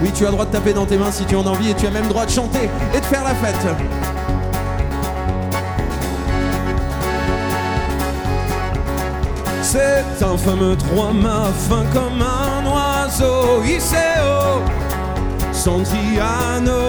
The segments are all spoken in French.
Oui, tu as le droit de taper dans tes mains si tu en as envie, et tu as même le droit de chanter et de faire la fête. C'est un fameux trois-mâts fin comme un oiseau, Iseo Santillano,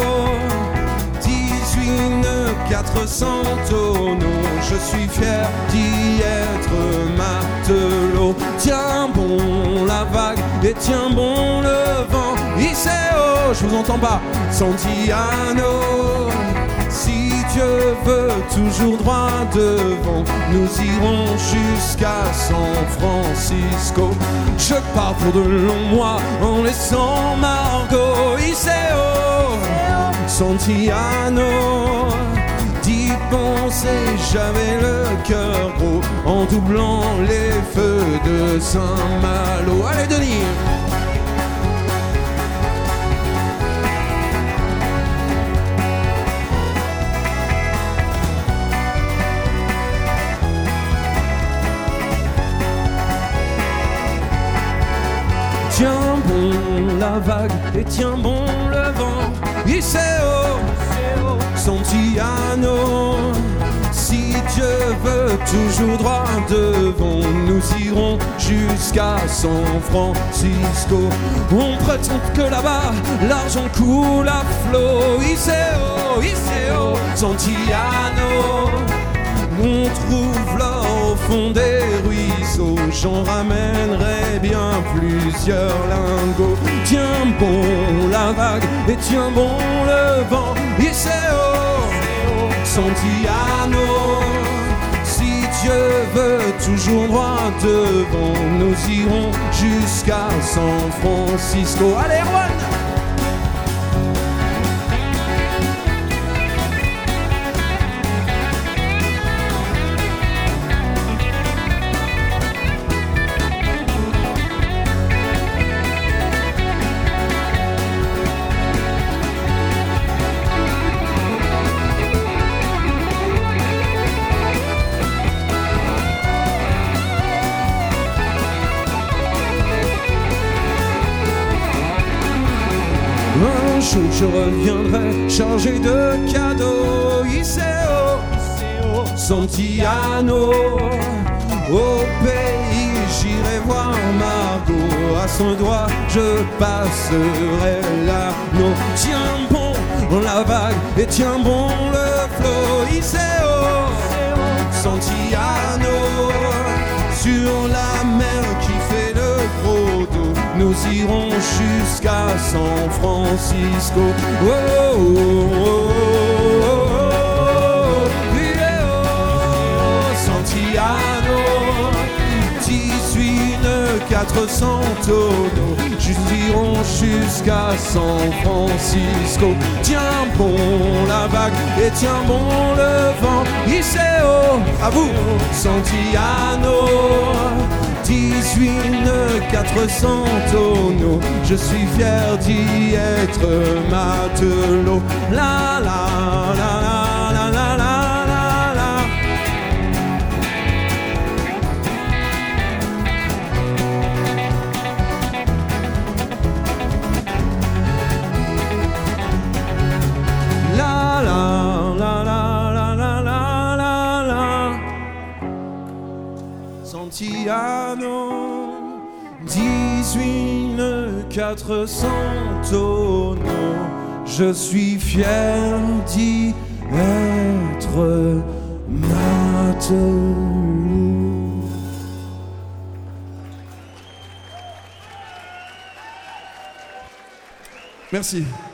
18 nœuds, 400 tonneaux. Je suis fier d'y être matelot. Tiens bon la vague et tiens bon le vent, Iseo, je vous entends pas, Santillano. Si Dieu veut toujours droit devant, nous irons jusqu'à San Francisco. Je pars pour de longs mois en laissant Margot, Iseo Santillano. D'y penser, j'avais le cœur gros en doublant les feux de Saint-Malo. Allez Denis! Tiens bon la vague et tiens bon le vent, Iseo Santillano. Si Dieu veut toujours droit devant, nous irons jusqu'à San Francisco. On prétend que là-bas l'argent coule à flot, Iseo Santillano. On trouve l'or au fond des ruisseaux, j'en ramènerai bien plusieurs lingots. Tiens bon la vague et tiens bon le vent, Iseo Santillano. Si Dieu veut toujours droit devant, nous irons jusqu'à San Francisco. Allez Juan! Un jour je reviendrai chargé de cadeaux, Iseo Santillano. Au pays j'irai voir Margot, à son doigt je passerai l'anneau. Tiens bon la vague et tiens bon le flot, Iseo Santillano. Sur la mer qui fait le gros dos, nous irons jusqu'à San Francisco. Oh, oh, oh, oh, oh, yeah, Santillano. 18 nœuds, 400 tonneaux, irons jusqu'à San Francisco. Tiens bon la vague et tiens bon le vent, Iseo, à vous, Santillano. 18 nœuds, 400 tonneaux, je suis fier d'y être matelot. La la la la la la la la. La la la la la la la la la. Santillano, 18 nœuds, 400 tonneaux, je suis fier d'y être matelot. Merci.